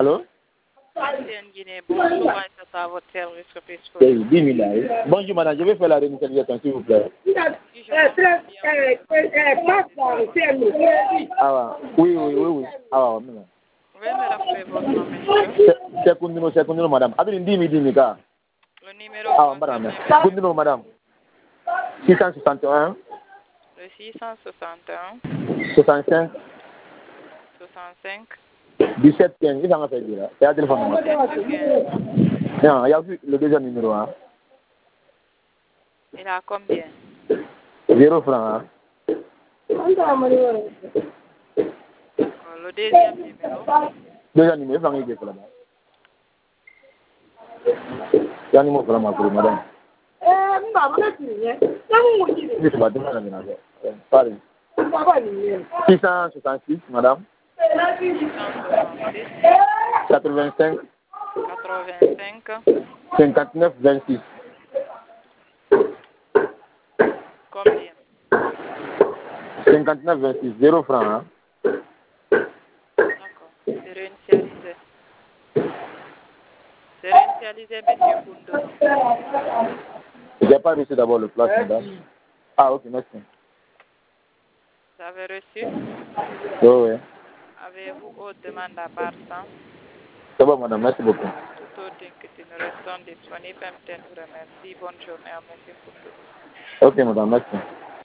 Allô? Bonjour, à votre service. Oui, 10 000 là. Bonjour madame, je vais faire la réinitialisation s'il vous plaît. Ah oui. Ah oui. Veuillez me rappeler votre nom, monsieur. C'est Kundino, madame. Avez-vous 10 000 cas? Le numéro Ah, madame. Kundino, madame. 661. Le 661 65. 65 17 15. Il en a fait dire. C'est un téléphone. Non, il y a vu le deuxième numéro. Hein. Il a combien? 0 francs. Hein. D'accord. Le deuxième numéro? Deuxième numéro, il est là-bas. Il y a un numéro pour madame. Je vais demander. Parlez. 666, madame. 666 85. 85 59 26. Combien? 59 26. 0 francs. Hein. D'accord. C'est réinitialisé. C'est réinitialisé, monsieur Koundono. Je n'ai pas reçu d'abord le place, madame. Ah, ok, merci. Vous avez reçu? Oui. Avez-vous autre demande à part ça? C'est bon, madame, merci beaucoup. Tout autre inquiétude, nous restons disponibles. Nous vous remercie. Bonne journée à monsieur Koundono. Ok, madame, merci.